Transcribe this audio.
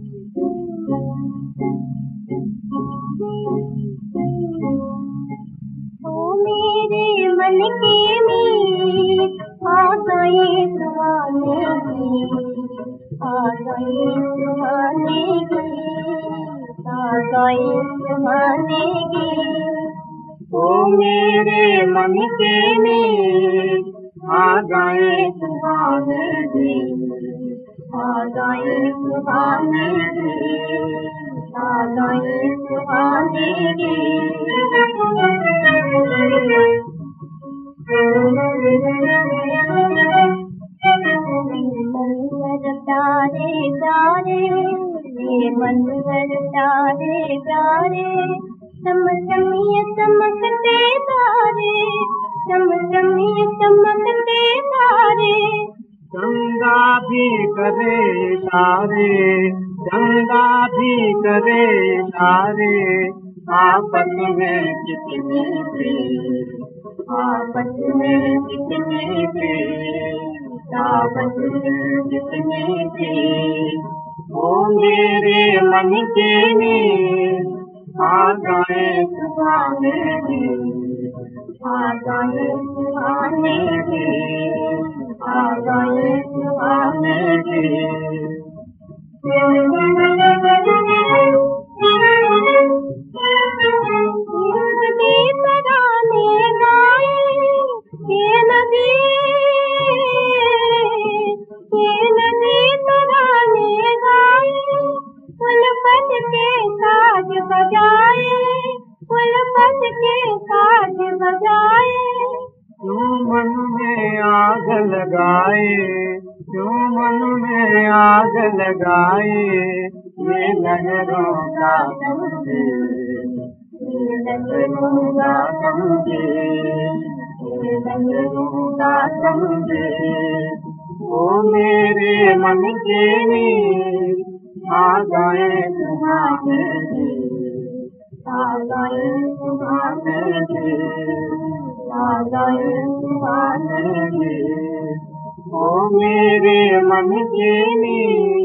ओ मेरे मन के मीत आ गए सुहाने गीत, आ गए सुहाने गीत, आ गए सुहाने गीत। ओ मेरे मन के मीत आ गए सुहाने गीत, आ गए सुहाने गीत, आ गए सुहाने गीत। मनवर प्यारे प्यारे, ये मनवर प्यारे प्यारे, चमचमिए चमकते तारे, चमचमिए चमकते तारे। चंदा भी करे इशारे, चंदा भी करे इशारे, आपस में कितनी प्रीत, आपस में कितनी प्रीत, आपस में कितनी प्रीत। ओ मेरे मन के मीत आ गए सुहाने गीत, आ गए सुहाने गीत, आ गए सुहाने गीत। नदी तराने गाए, ये नदी तराने गाए, उल्फत के साज बजाए, उल्फत के साज बजाए। क्यों मन में आग लगाए, क्यों मन में आग लगाए, ये लहरों का संदेश, ये लहरों का संदेश, ये लहरों का संदेश। ओ मेरे मन के मीत आ गए सुहाने गीत, आ गए सुहाने गीत, आ गए सुहाने गीत। ओ मेरे मन के मीत